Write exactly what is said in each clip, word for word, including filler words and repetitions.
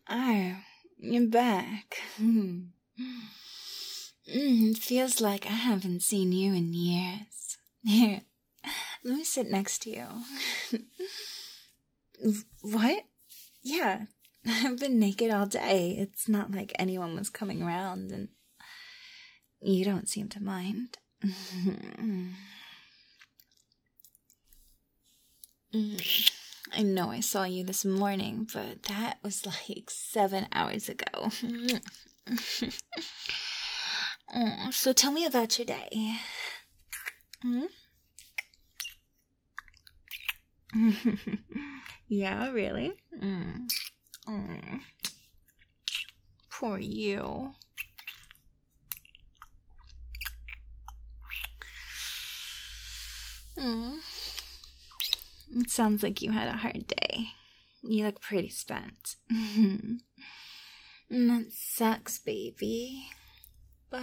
Oh, you're back. Mm, it feels like I haven't seen you in years. Here, let me sit next to you. What? Yeah, I've been naked all day. It's not like anyone was coming around, and you don't seem to mind. I know I saw you this morning, but that was like seven hours ago. Oh, so tell me about your day. Hmm? Yeah, really? Mm. Mm. Poor you. Mm. It sounds like you had a hard day. You look pretty spent. That sucks, baby. But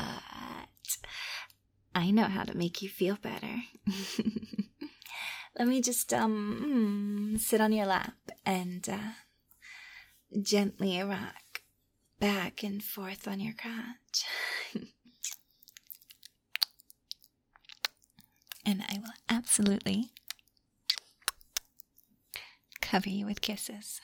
I know how to make you feel better. Let me just, um, sit on your lap and, uh, gently rock back and forth on your crotch. And I will absolutely cover you with kisses.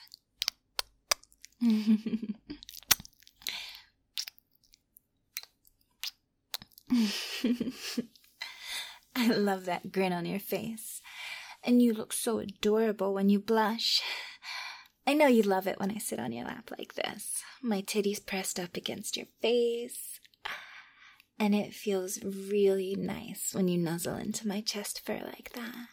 I love that grin on your face. And you look so adorable when you blush. I know you love it when I sit on your lap like this. My titties pressed up against your face. And it feels really nice when you nuzzle into my chest fur like that.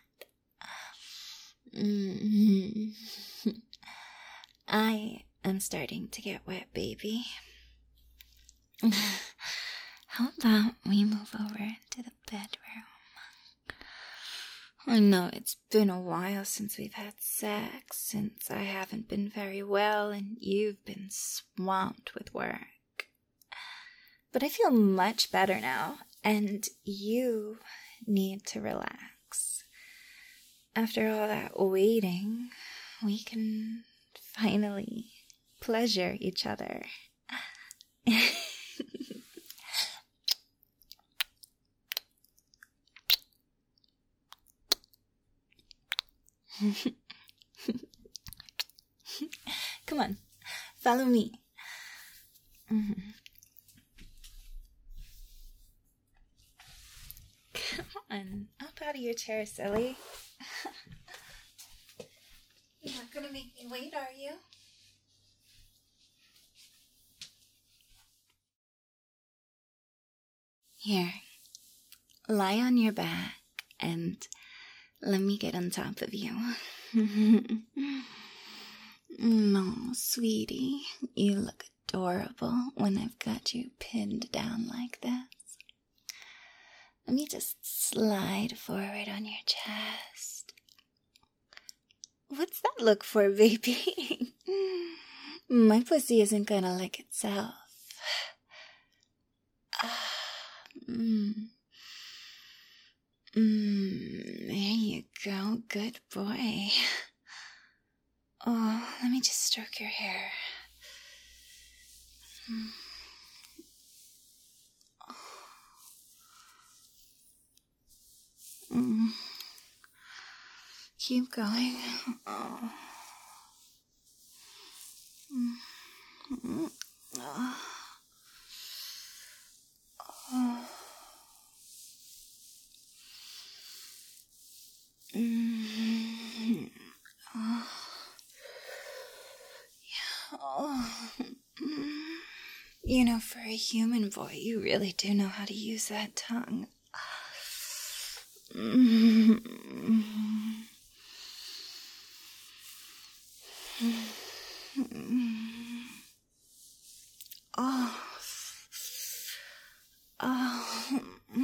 Mm-hmm. I am starting to get wet, baby. How about we move over to the bedroom? I know it's been a while since we've had sex, since I haven't been very well and you've been swamped with work. But I feel much better now, and you need to relax. After all that waiting, we can finally pleasure each other. Come on, follow me. Mm-hmm. Come on, up out of your chair, silly. You're not gonna make me wait, are you? Here, lie on your back and let me get on top of you. No, sweetie, you look adorable when I've got you pinned down like this. Let me just slide forward on your chest. What's that look for, baby? My pussy isn't gonna lick itself. Ah, mm. Mm, there you go, good boy. Oh, let me just stroke your hair. Mm. Mm. Keep going. Oh. Mm. Oh. Oh. Mm. Oh. Yeah. Oh. Mm. You know, for a human boy, you really do know how to use that tongue. Mm. Oh. Oh.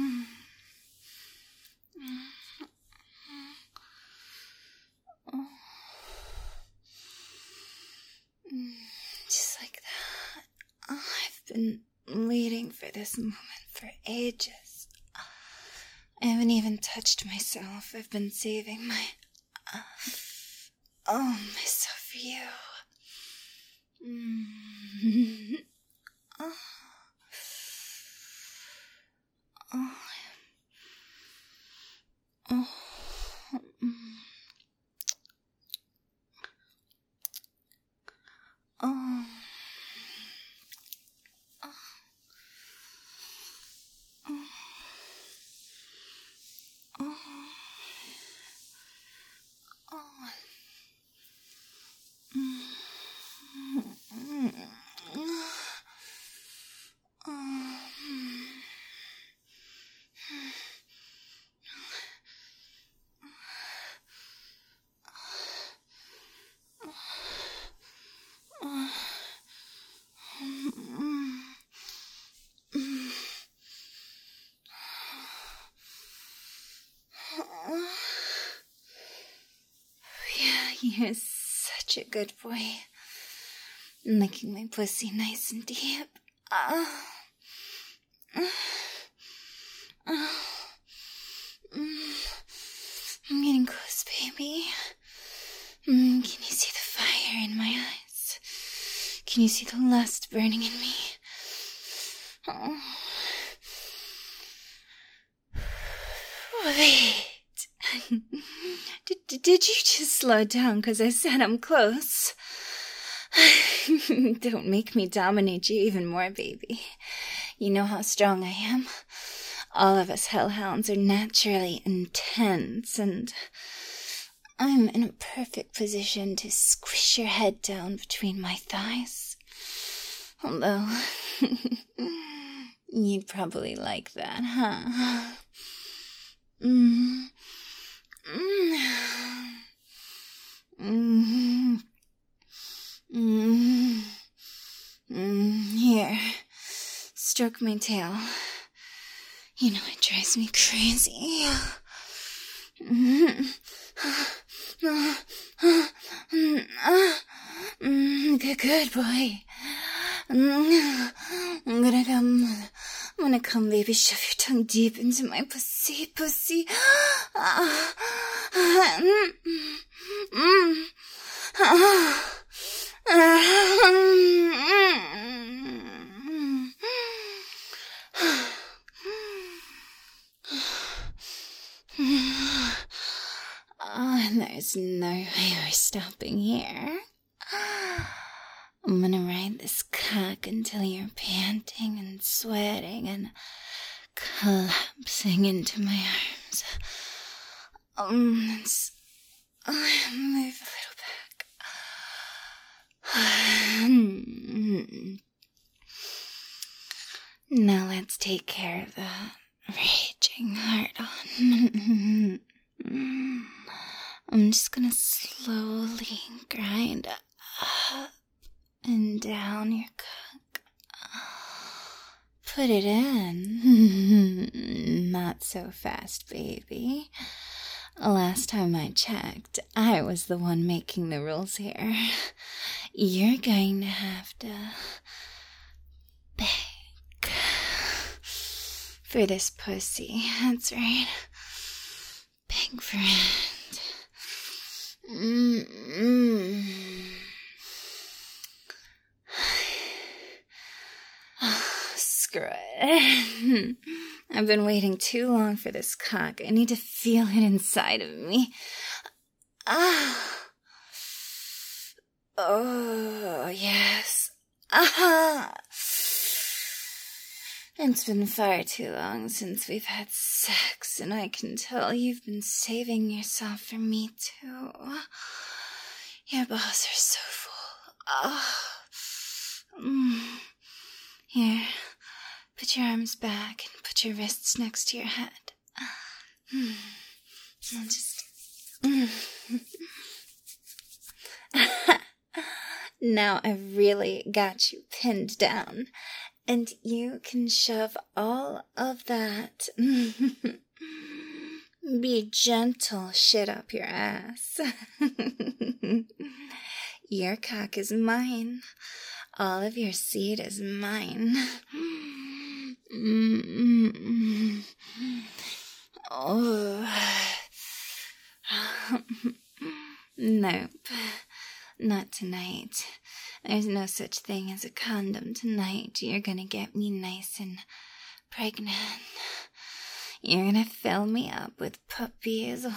Just like that. Oh, I've been waiting for this moment for ages. I haven't even touched myself. I've been saving my... Uh, oh, myself for you. Mm. Oh. Oh. Oh. Oh. You're such a good boy. Licking my pussy nice and deep. Oh. Oh. I'm getting close, baby. Can you see the fire in my eyes? Can you see the lust burning in me? Oh. Wait. did, did you just slow down because I said I'm close? Don't make me dominate you even more, baby. You know how strong I am. All of us hellhounds are naturally intense, and I'm in a perfect position to squish your head down between my thighs. Although, you'd probably like that, huh? Mm. Mm. Mm. Mm. Mm. Here, stroke my tail. You know it drives me crazy. Mm. Mm. Good, good boy. Mm. I'm gonna come. I'm gonna come, baby. Shove your tongue deep into my pussy, pussy. Mm. Mm. Oh, there's no way we're stopping here. I'm gonna ride this cock until you're panting and sweating and collapsing into my arms. Um, let's uh, move a little back. Now let's take care of that raging hard-on. I'm just gonna slowly grind up and down your cock. Put it in. Not so fast, baby. Last time I checked, I was the one making the rules here. You're going to have to beg for this pussy. That's right. Beg for it. Mm-mm. Oh, screw it. I've been waiting too long for this cock. I need to feel it inside of me. Ah. Oh, yes. Ah. It's been far too long since we've had sex, and I can tell you've been saving yourself for me, too. Your balls are so full. Oh. Mm. Here, put your arms back and put your wrists next to your head. Mm. I'll just... Mm. Now I've really got you pinned down, and you can shove all of that be gentle shit up your ass. Your cock is mine. All of your seed is mine. Mm-mm-mm. Oh. Nope. Not tonight. There's no such thing as a condom tonight. You're gonna get me nice and pregnant. You're gonna fill me up with puppies.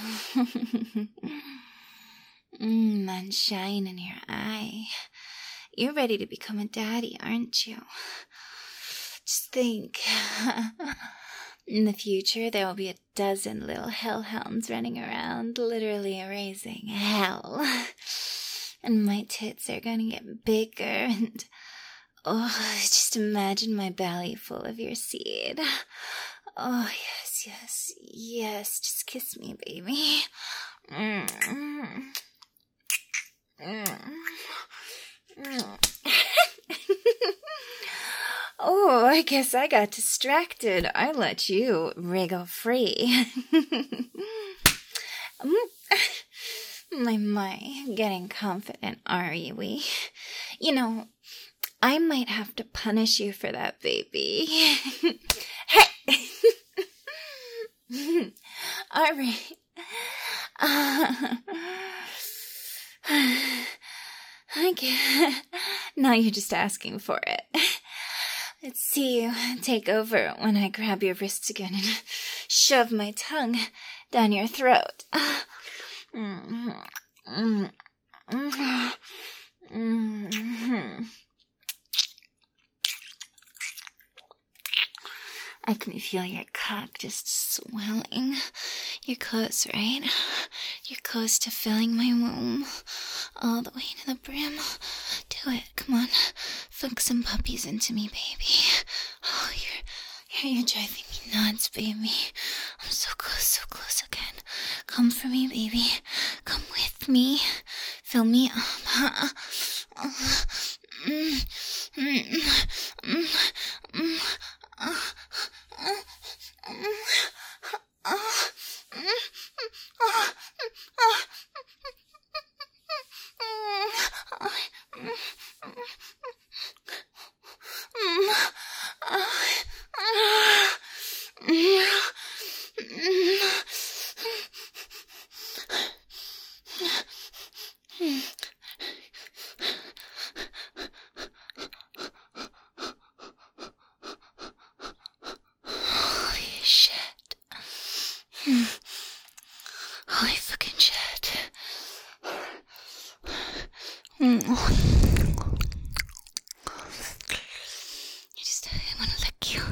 mm, sunshine in your eye. You're ready to become a daddy, aren't you? Just think. In the future, there will be a dozen little hellhounds running around, literally erasing hell. And my tits are gonna get bigger, and oh, just imagine my belly full of your seed. Oh, yes, yes, yes, just kiss me, baby. Mm-hmm. Mm-hmm. Oh, I guess I got distracted. I let you wriggle free. My, my, getting confident, are you, we? You know, I might have to punish you for that, baby. Hey! All right. Uh, I can't. Now you're just asking for it. Let's see you take over when I grab your wrists again and shove my tongue down your throat. Mm-hmm. Mm-hmm. Mm-hmm. I can feel your cock just swelling. You're close, right? You're close to filling my womb. All the way to the brim. Do it. Come on. Fuck some puppies into me, baby. Oh, you're, you're driving me nuts, baby. I'm so close, so close again. Come for me, baby. Come with me. Fill me up. Huh? Oh. Mm, mm, mm, mm, uh, holy fucking shit. Mm. You just, I want to lick you.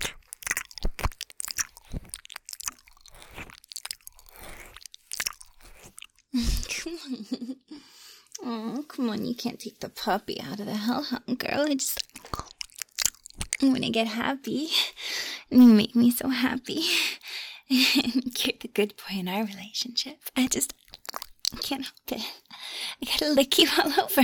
Come on. Oh, come on, you can't take the puppy out of the hellhound, girl. I just, when I get happy, and you make me so happy. You're the good boy in our relationship. I just I can't help it. I gotta lick you all over.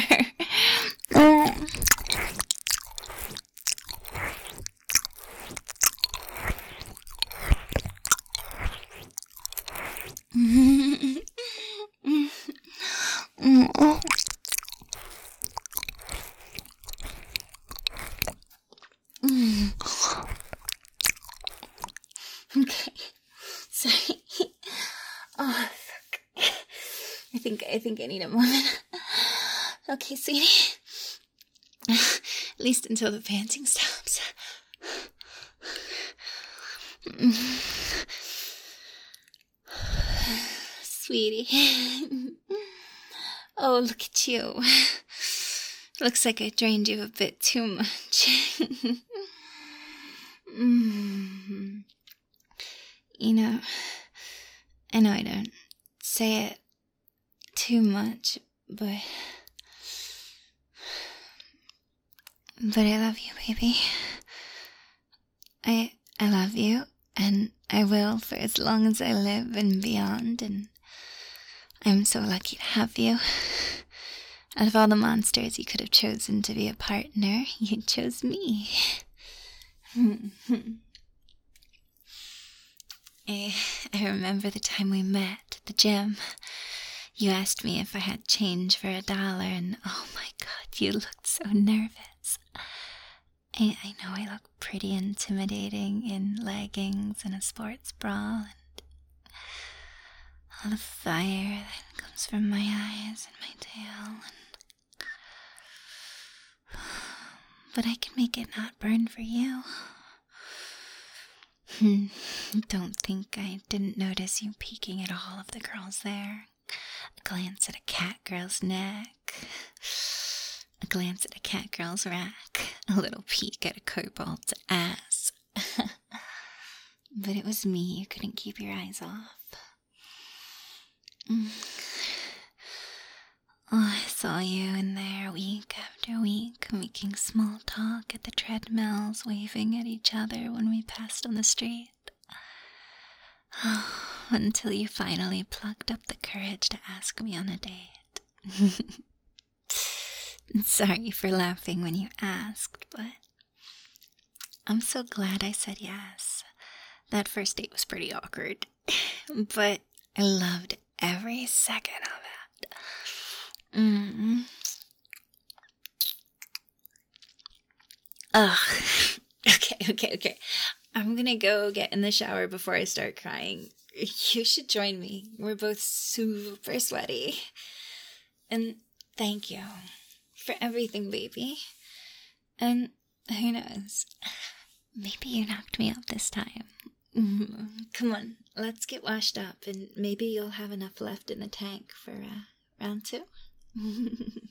Okay. Sorry. Oh, fuck. I think I think I need a moment. Okay, sweetie. At least until the panting stops. Sweetie. Oh, look at you. Looks like I drained you a bit too much. mm. You know, I know I don't say it too much, but but I love you, baby. I I love you, and I will for as long as I live and beyond, and I'm so lucky to have you. Out of all the monsters you could have chosen to be a partner, you chose me. I, I remember the time we met at the gym. You asked me if I had change for a dollar, and oh my god, you looked so nervous. I, I know I look pretty intimidating in leggings and a sports bra, and all the fire that comes from my eyes and my tail. And but I can make it not burn for you. Hmm. Don't think I didn't notice you peeking at all of the girls there. A glance at a cat girl's neck. A glance at a cat girl's rack. A little peek at a kobold's ass. But it was me you couldn't keep your eyes off. Mm. Oh, I saw you in there week after week, making small talk at the treadmills, waving at each other when we passed on the street. Oh, until you finally plucked up the courage to ask me on a date. Sorry for laughing when you asked, but I'm so glad I said yes. That first date was pretty awkward, but I loved every second of it. Mm. Ugh. Okay, okay, okay. I'm gonna go get in the shower before I start crying. You should join me. We're both super sweaty. And thank you for everything, baby. And who knows? Maybe you knocked me up this time. Mm-hmm. Come on, let's get washed up, and maybe you'll have enough left in the tank for uh, round two.